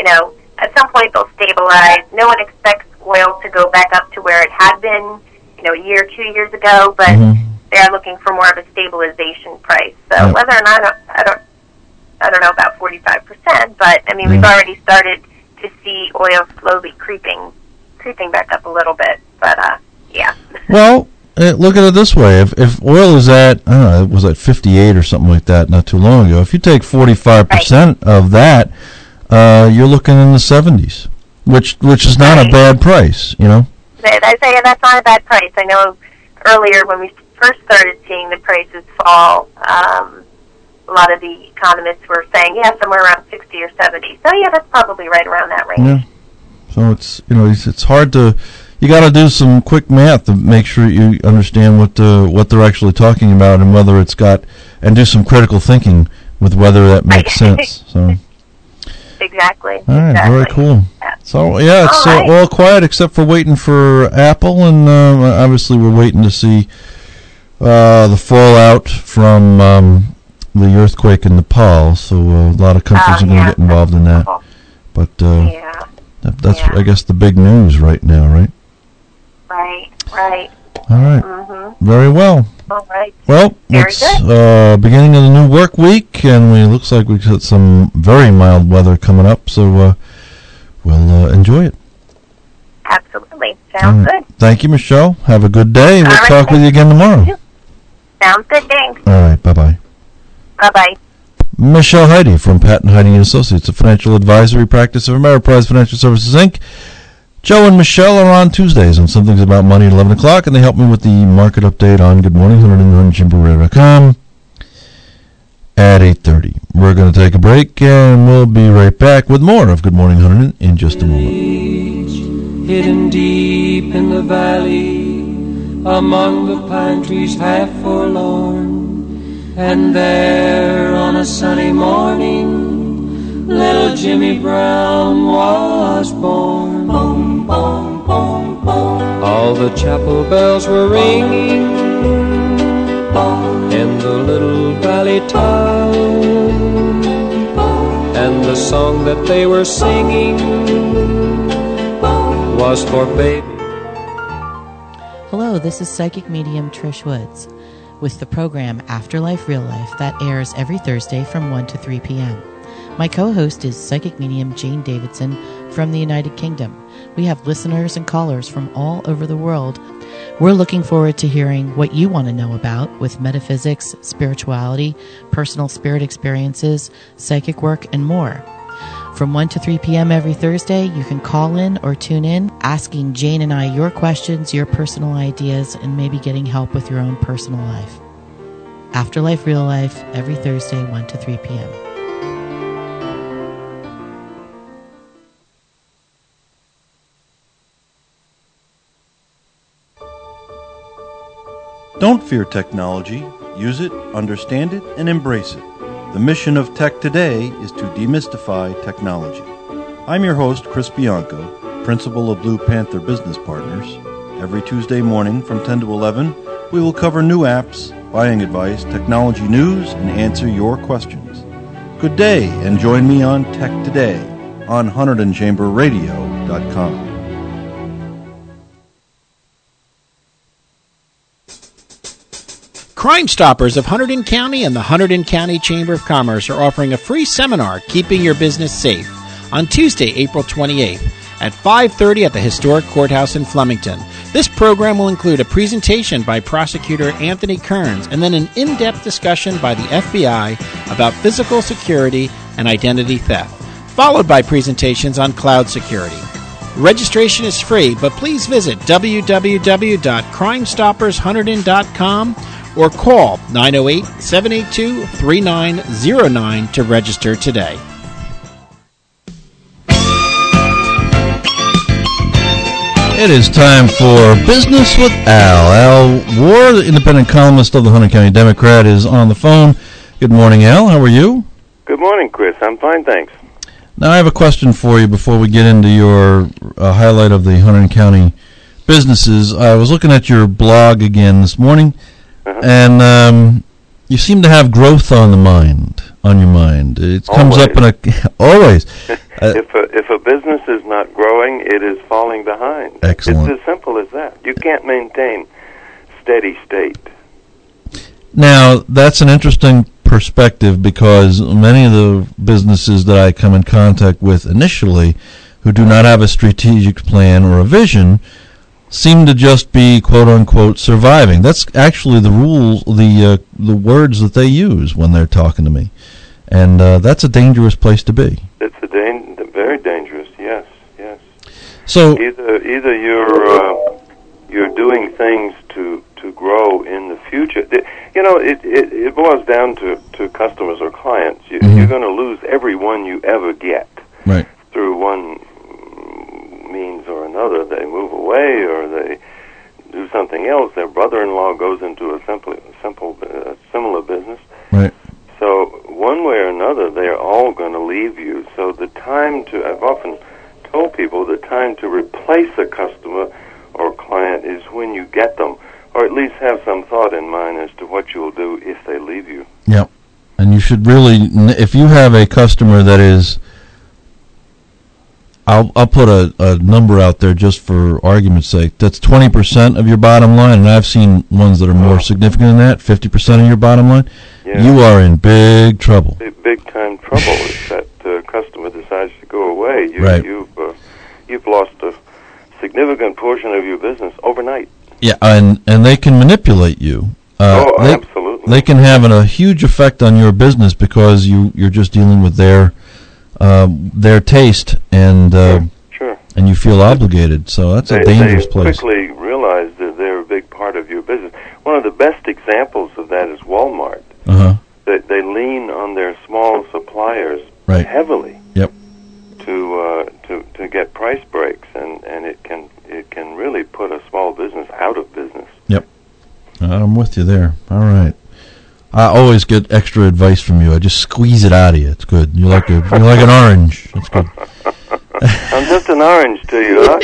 you know, at some point they'll stabilize. No one expects oil to go back up to where it had been, you know, a year, two years ago, but mm-hmm. they're looking for more of a stabilization price. So yeah. whether or not, I don't, I don't know about forty-five percent, but I mean, mm-hmm. we've already started to see oil slowly creeping, creeping back up a little bit. But uh, yeah. Well, uh, look at it this way: if if oil is at, I don't know, it was at fifty-eight or something like that not too long ago. If you take forty-five percent right. of that, uh, you're looking in the seventies, which which is not right. a bad price, you know. I say that's not a bad price. I know earlier when we first started seeing the prices fall, um, a lot of the economists were saying, yeah, somewhere around sixty or seventy. So, yeah, that's probably right around that range. Yeah. So it's, you know, it's, it's hard to, you got to do some quick math to make sure you understand what the, what they're actually talking about and whether it's got, and do some critical thinking with whether that makes sense. So. Exactly. All right, exactly. very cool. Yeah. So, yeah, it's all, right. uh, all quiet except for waiting for Apple, and um, obviously we're waiting to see uh, the fallout from um, the earthquake in Nepal, so uh, a lot of countries oh, are going to yeah. get involved in that. But uh, yeah. that, that's, yeah. I guess, the big news right now, right? Right, right. All right. Mm-hmm. Very well. All right. Well, very it's good. Uh, beginning of the new work week, and it looks like we've got some very mild weather coming up, so uh, we'll uh, enjoy it. Absolutely. Sounds right. good. Thank you, Michelle. Have a good day. We'll All talk right. with you again tomorrow. Sounds good. Thanks. All right. Bye-bye. Bye-bye. Michelle Heide from Patton Heide and Associates, a financial advisory practice of Ameriprise Financial Services, Incorporated. Joe and Michelle are on Tuesdays on Some Things About Money at eleven o'clock, and they help me with the market update on Good Morning, one oh one Chamber Radio dot com at eight thirty. We're going to take a break, and we'll be right back with more of Good Morning, one hundred in just a moment. Hidden deep in the valley, among the pine trees half forlorn, and there on a sunny morning, little Jimmy Brown was born. Boom, boom, boom, boom. All the chapel bells were ringing in the little valley town, and the song that they were singing was for baby. Hello, this is psychic medium Trish Woods with the program Afterlife Real Life that airs every Thursday from one to three p.m. My co-host is psychic medium Jane Davidson from the United Kingdom. We have listeners and callers from all over the world. We're looking forward to hearing what you want to know about with metaphysics, spirituality, personal spirit experiences, psychic work, and more. From one to three p.m. every Thursday, you can call in or tune in, asking Jane and I your questions, your personal ideas, and maybe getting help with your own personal life. Afterlife Real Life, every Thursday, one to three p.m. Don't fear technology. Use it, understand it, and embrace it. The mission of Tech Today is to demystify technology. I'm your host, Chris Bianco, principal of Blue Panther Business Partners. Every Tuesday morning from ten to eleven, we will cover new apps, buying advice, technology news, and answer your questions. Good day, and join me on Tech Today on one hundred chamber radio dot com. Crime Stoppers of Hunterdon County and the Hunterdon County Chamber of Commerce are offering a free seminar, Keeping Your Business Safe, on Tuesday, April twenty-eighth at five thirty at the Historic Courthouse in Flemington. This program will include a presentation by Prosecutor Anthony Kearns and then an in-depth discussion by the F B I about physical security and identity theft, followed by presentations on cloud security. Registration is free, but please visit w w w dot crime stoppers hunterdon dot com or call nine oh eight, seven eight two, three nine oh nine to register today. It is time for Business with Al. Al Ward, the independent columnist of the Hunterdon County Democrat, is on the phone. Good morning, Al. How are you? Good morning, Chris. I'm fine, thanks. Now, I have a question for you before we get into your uh, highlight of the Hunterdon County businesses. I was looking at your blog again this morning, uh-huh. and um, you seem to have growth on the mind, on your mind. It comes always. up in a always. Uh, if a, if a business is not growing, it is falling behind. Excellent. It's as simple as that. You can't maintain steady state. Now, that's an interesting perspective because many of the businesses that I come in contact with initially who do not have a strategic plan or a vision seem to just be quote-unquote surviving. That's actually the rules, the uh, the words that they use when they're talking to me. And uh, that's a dangerous place to be. It's a dan- very dangerous, yes, yes. So either either you're uh, you're doing things to to grow in the future. You know, it it, it boils down to, to customers or clients. You, mm-hmm. You're going to lose every one you ever get. Right. Through one means or another. They move away or they do something else. Their brother-in-law goes into a simple, simple uh, similar business. Right. So one way or another, they're all going to leave you. So the time to, I've often told people, the time to replace a customer or client is when you get them, or at least have some thought in mind as to what you'll do if they leave you. Yep. And you should really, if you have a customer that is, I'll I'll put a, a number out there just for argument's sake, that's twenty percent of your bottom line, and I've seen ones that are more significant than that, fifty percent of your bottom line, yeah. You are in big trouble. Big, big time trouble if that uh, customer decides to go away. You, right. You've, uh, you've lost a significant portion of your business overnight. Yeah, and, and they can manipulate you. Uh, oh, they, absolutely. They can have an, a huge effect on your business because you, you're just dealing with their uh, their taste, and uh, sure, sure. and you feel obligated. So that's they, a dangerous they place. They quickly realize that they're a big part of your business. One of the best examples of that is Walmart. Uh-huh. They, they lean on their small suppliers right. heavily. Yep. To uh, to to get price breaks, and, and it can it can really put a small business out of business. Yep. I'm with you there. All right. I always get extra advice from you. I just squeeze it out of you. It's good. You're like a you're like an orange. That's good. I'm just an orange to you, huh?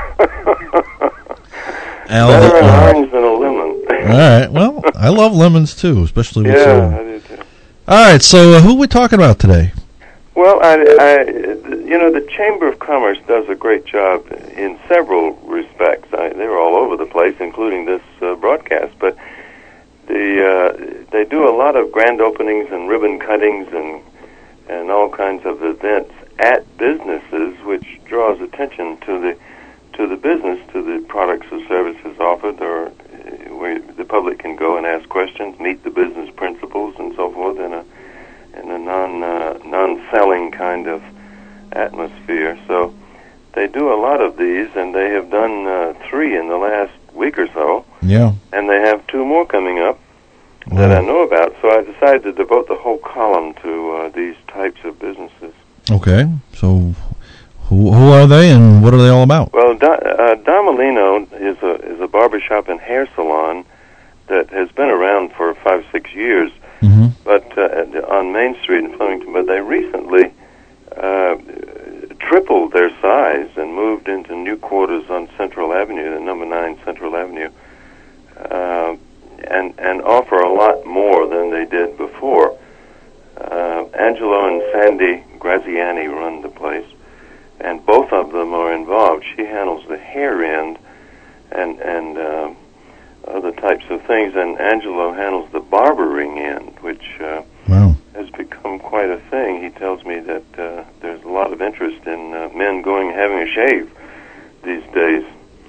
Better an orange than a lemon. All right. Well, I love lemons too, especially with yeah, soda. I do too. All right. So, uh, who are we talking about today? Well, I, I, you know, the Chamber of Commerce does a great job in several respects. I, they're all over the place, including this uh, broadcast. But the uh, they do a lot of grand openings and ribbon cuttings and and all kinds of events at businesses, which draws attention to the to the business, to the products or services offered, or where the public can go and ask questions, meet the business principals, and so forth in a in a non uh, non-selling kind of atmosphere. So they do a lot of these, and they have done uh, three in the last week or so. Yeah. And they have two more coming up wow. that I know about. So I decided to devote the whole column to uh, these types of businesses. Okay. So who who are they, and what are they all about? Well, da, uh, Damalino is a is a barbershop and hair salon that has been around for five six years. Mm-hmm. But uh, on Main Street in Flemington, but they recently uh, tripled their size and moved into new quarters on Central Avenue, the number nine Central Avenue, uh, and and offer a lot more than they did before. Uh, Angelo and Sandy Graziani run the place, and both of them are involved. She handles the hair end and and uh, other types of things, and Angelo handles the barbering end, which uh, wow. has become quite a thing. He tells me that uh, there's a lot of interest in uh, men going and having a shave these days.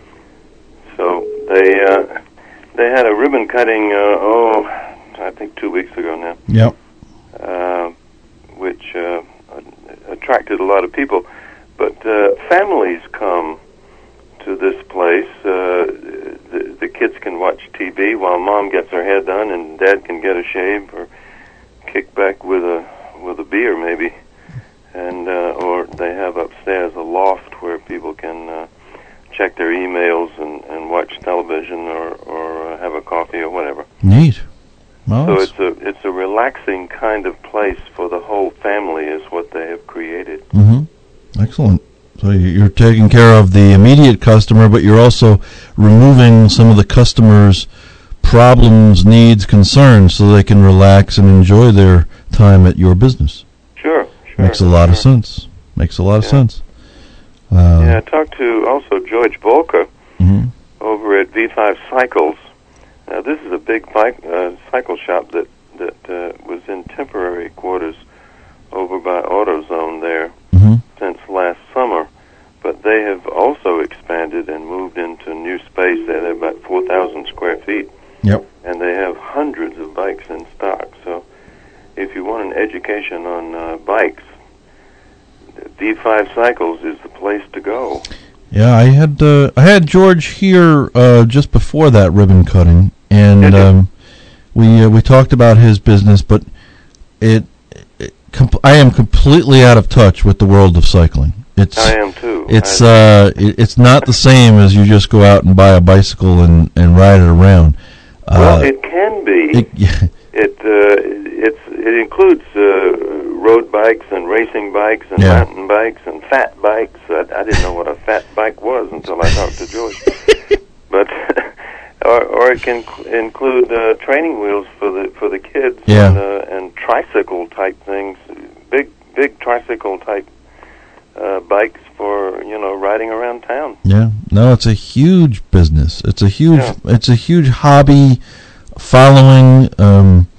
So they uh, they had a ribbon cutting, uh, oh, I think two weeks ago now. Yep. Uh, which uh, attracted a lot of people. But uh, families come to this place. Uh, the, the kids can watch T V while mom gets her hair done, and dad can get a shave or kick back with a with a beer maybe. And uh, or they have upstairs a loft where people can uh, check their emails and, and watch television or, or uh, have a coffee or whatever. Neat. Well, so it's a it's a relaxing kind of place for the whole family is what they have created. Mm-hmm. Excellent. So you're taking care of the immediate customer, but you're also removing some of the customer's problems, needs, concerns, so they can relax and enjoy their time at your business. Sure, sure. Makes a lot sure. of sense. makes a lot of yeah. sense. Uh, yeah, I talked to also George Volker mm-hmm. over at V five Cycles. Now, this is a big bike, uh, cycle shop that that uh, was in temporary quarters over by AutoZone there mm-hmm. since last summer, but they have also expanded and moved into new space. They have about four thousand square feet, yep. and they have hundreds of bikes in stock. So if you want an education on uh, bikes, V five Cycles is the place to go. Yeah, I had uh, I had George here uh, just before that ribbon cutting, and um, we uh, we talked about his business, but it, it comp- I am completely out of touch with the world of cycling. It's I am too. It's I, uh it, it's not the same as you just go out and buy a bicycle and, and ride it around. Well, uh, it can be. It, yeah. It uh, it's it includes uh, road bikes and racing bikes and Yeah. mountain bikes and fat bikes. I, I didn't know what a fat bike was until I talked to George. But or, or it can cl- include uh, training wheels for the for the kids Yeah. and, uh, and tricycle type things, big big tricycle type uh, bikes for you know riding around town. Yeah, no, it's a huge business. It's a huge, Yeah. it's a huge hobby following, um,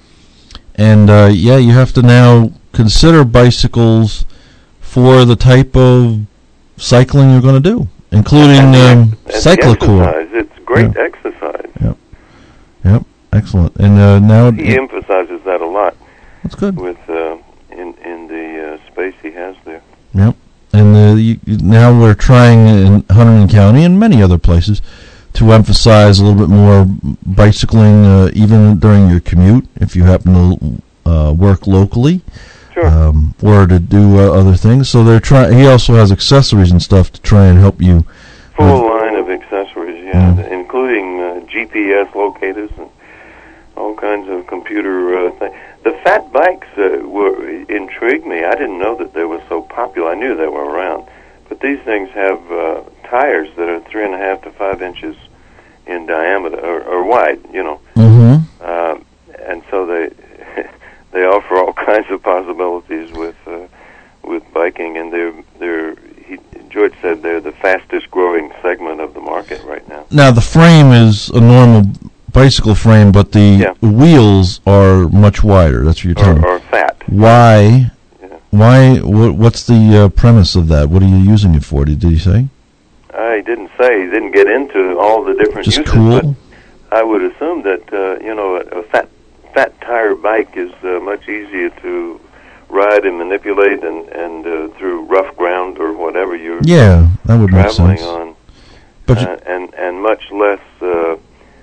and uh, yeah, you have to now consider bicycles for the type of cycling you're going to do, including um, And the cyclocore. exercise. It's great Yeah. exercise. Yep, yep, excellent. And uh, now He it, emphasizes that a lot. That's good. With uh, in in the uh, space he has there. Yep. And uh, you, you- now we're trying in Hunterdon County and many other places to emphasize a little bit more bicycling, uh, even during your commute, if you happen to uh, work locally, sure. um, or to do uh, other things. So they're trying. He also has accessories and stuff to try and help you. Full line of accessories, yeah, including uh, G P S locators and all kinds of computer uh, things. The fat bikes uh, were intrigued me. I didn't know that they were so popular. I knew they were around, but these things have uh, tires that are three and a half to five inches in diameter or, or wide, you know. Mm-hmm. Um, and so they they offer all kinds of possibilities with uh, with biking, and they're they're. He, George said they're the fastest growing segment of the market right now. Now the frame is a normal bicycle frame, but the Yeah. wheels are much wider. That's what you're telling me. Or, or fat. Why? Why? What, what's the uh, premise of that? What are you using it for? Did, did he say? I didn't say. He didn't get into all the different Just uses. cool? But I would assume that uh, you know a, a fat fat tire bike is uh, much easier to ride and manipulate and and uh, through rough ground or whatever you're Yeah, that would make traveling sense. on, But uh, you- and and much less. Uh,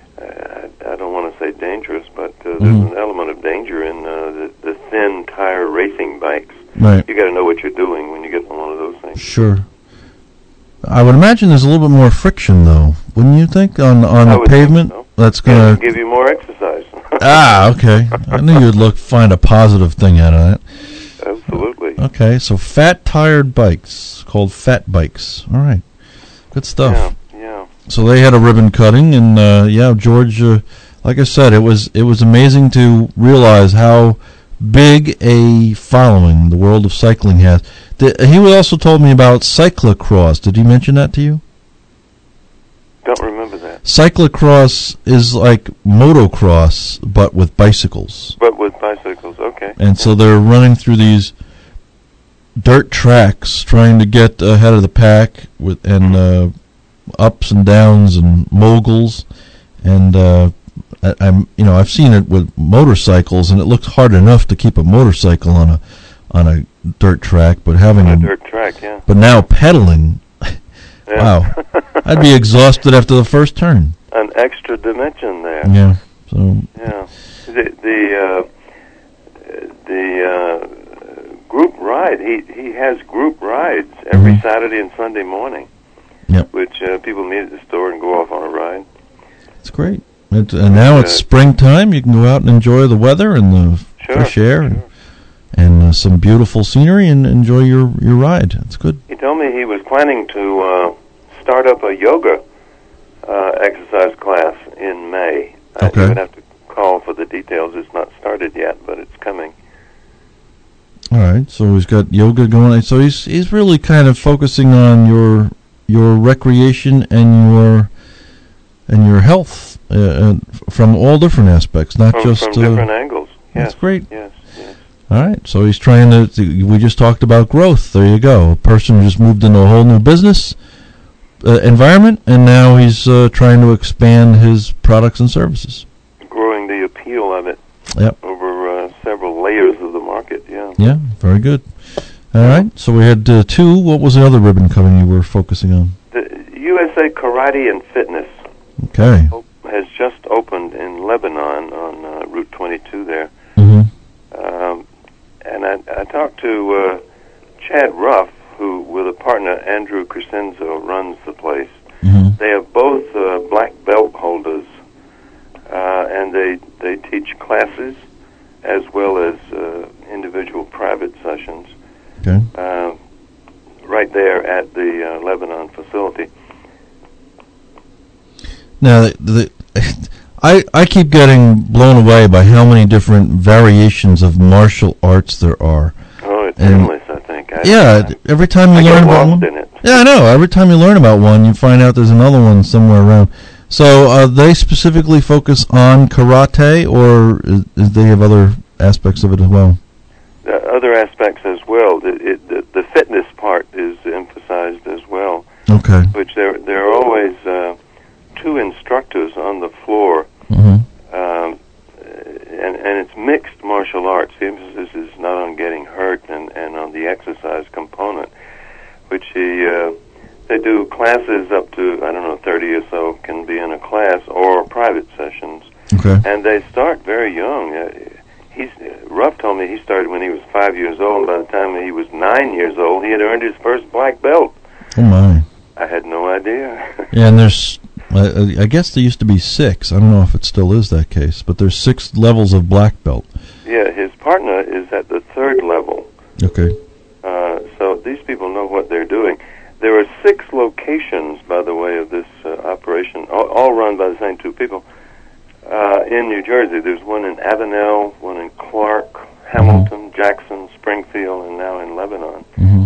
uh, I don't want to say dangerous, but uh, there's Mhm. an element of danger in uh, the, the thin tire racing bikes. Right. You got to know what you're doing when you get on one of those things. Sure. I would imagine there's a little bit more friction, though, wouldn't you think, on on I the would think pavement? so. That's Yeah, gonna to give you more exercise. ah, okay. I knew you'd look find a positive thing out of that. Absolutely. Okay, so fat tired bikes called fat bikes. All right, good stuff. Yeah, yeah. So they had a ribbon cutting, and uh, yeah, George. Uh, like I said, it was it was amazing to realize how big a following the world of cycling has. Did, he also told me about cyclocross. Did he mention that to you? Don't remember that. Cyclocross is like motocross, but with bicycles. But with bicycles, okay. And so they're running through these dirt tracks, trying to get ahead of the pack, with and uh, ups and downs and moguls. And uh, I, I'm, you know, I've seen it with motorcycles, and it looks hard enough to keep a motorcycle on a on a dirt track, but having On a a dirt track, yeah. But now pedaling, Yeah. wow, I'd be exhausted after the first turn. An extra dimension there. Yeah. So Yeah. The the uh, the uh, group ride. He he has group rides every Mhm. Saturday and Sunday morning. Yep. Which uh, people meet at the store and go off on a ride. it's great. It, and now it's Uh, springtime. You can go out and enjoy the weather and the Sure, fresh air and, and uh, some beautiful scenery and enjoy your, your ride. It's good. He told me he was planning to uh, start up a yoga uh, exercise class in May. Uh, Okay. you would have to call for the details. It's not started yet, but it's coming. All right, so he's got yoga going. So he's he's really kind of focusing on your your recreation and your and your health uh, from all different aspects, not from, just from uh, different angles. Yes. That's great. Yes, yes. All right, so he's trying to. We just talked about growth. There you go. A person just moved into a whole new business uh, environment, and now he's uh, trying to expand his products and services. Growing the appeal of it. Yep. Over uh, several layers of the market. Yeah. Yeah. Very good. All right. So we had uh, two. What was the other ribbon cutting you were focusing on? The U S A Karate and Fitness. Okay. Has just opened in Lebanon on uh, Route twenty-two there. Mm-hmm. Um, and I, I talked to uh, Chad Ruff, who, with a partner, Andrew Crescenzo, runs the place. Mm-hmm. They are both uh, black belt holders, uh, and they they teach classes as well as uh, individual private sessions. Okay. Uh, right there at the uh, Lebanon facility. Now, the, the, I I keep getting blown away by how many different variations of martial arts there are. Oh, it's and endless, I think. I, yeah, I, every time you I learn get about lost one. in it. Yeah, I know. Every time you learn about one, you find out there's another one somewhere around. So, uh, they specifically focus on karate, or is, is they have other aspects of it as well? Uh, other aspects as well. The, it, the, the fitness part is emphasized as well. Okay. Which there there are always uh, two instructors on the floor, mm-hmm. um, and and it's mixed martial arts. The emphasis is not on getting hurt and, and on the exercise component, which he uh, they do classes up to I don't know thirty or so can be in a class or private sessions. Okay. And they start very young. Uh, He's, Ruff told me he started when he was five years old. By the time he was nine years old, he had earned his first black belt. Oh, my. I had no idea. Yeah, and there's, I, I guess there used to be six. I don't know if it still is that case, but there's six levels of black belt. Yeah, his partner is at the third level. Okay. Uh, so these people know what they're doing. There are six locations, by the way, of this uh, operation, all, all run by the same two people. Uh, in New Jersey, there's one in Avenel, one in Clark, Hamilton, mm-hmm. Jackson, Springfield, and now in Lebanon. Mm-hmm.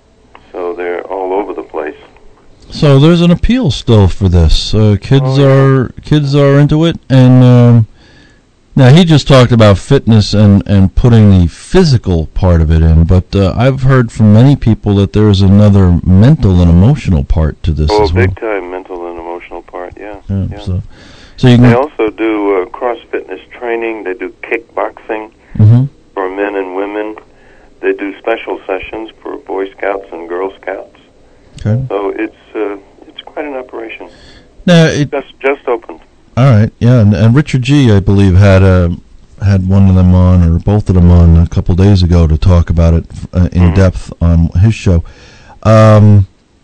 So they're all over the place. So there's an appeal still for this. Uh, kids oh, yeah. are kids are into it, and um, now he just talked about fitness and, and putting the physical part of it in. But uh, I've heard from many people that there is another mental and emotional part to this oh, as well. big time mental and emotional part. Yeah. Yeah. yeah. So. So you can they also do uh, cross-fitness training. They do kickboxing mm-hmm. for men and women. They do special sessions for Boy Scouts and Girl Scouts. Okay. So it's uh, it's quite an operation. Now it just just opened. All right, yeah, and, and Richard G, I believe, had uh, had one of them on, or both of them on, a couple days ago to talk about it uh, in mm-hmm. depth on his show. Um,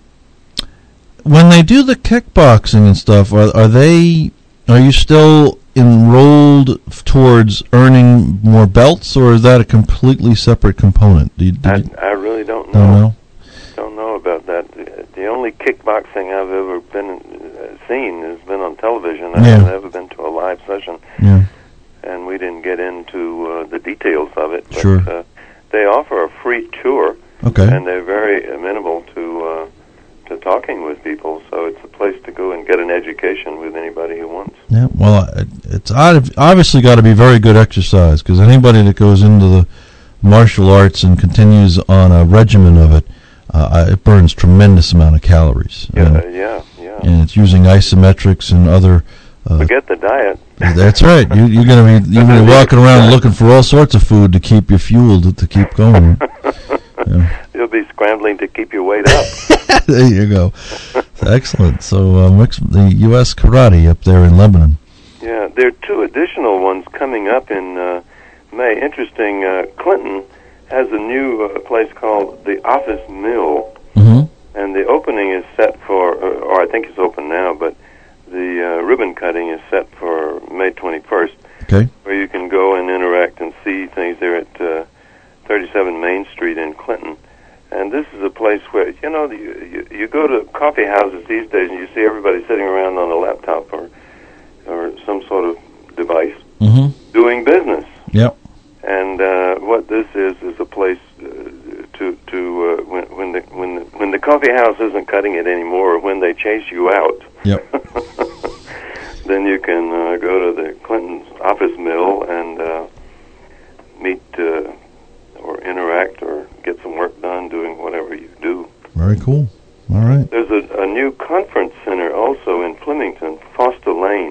when they do the kickboxing and stuff, are are they? Are you still enrolled towards earning more belts, or is that a completely separate component? Do you, I, you I really don't know. Don't know. Don't know about that. The, the only kickboxing I've ever been uh, seen has been on television. I've yeah. never been to a live session. Yeah. And we didn't get into uh, the details of it. But, sure. Uh, they offer a free tour. Okay. And they're very amenable to uh, to talking with people, so it's a place to go and get an education with anybody who wants. Yeah, well, it's obviously got to be very good exercise, because anybody that goes into the martial arts and continues on a regimen of it, uh, it burns tremendous amount of calories. Yeah, and, uh, yeah, yeah. And it's using isometrics and other. Uh, Forget the diet. That's right. You, you're going to be you're gonna be walking around looking for all sorts of food to keep you fueled to keep going. Yeah. You'll be scrambling to keep your weight up. There you go. Excellent. So uh, mix the U S Karate up there in Lebanon. Yeah, there are two additional ones coming up in uh, May. Interesting. Uh, Clinton has a new uh, place called the Office Mill, mm-hmm. and the opening is set for, uh, or I think it's open now, but the uh, ribbon cutting is set for May twenty-first. Okay. Where you can go and interact and see things there at uh, thirty-seven Main Street in Clinton. And this is a place where, you know, you, you, you go to coffee houses these days and you see everybody sitting around on a laptop or or some sort of device mm-hmm. doing business. Yep. And uh, what this is is a place coffee house isn't cutting it anymore, when they chase you out, yep. then you can uh, go to the Clinton's office mill and uh, meet uh, or interact or get some work done doing whatever you do. Very cool. All right. There's a, a new conference center also in Flemington, Foster Lane.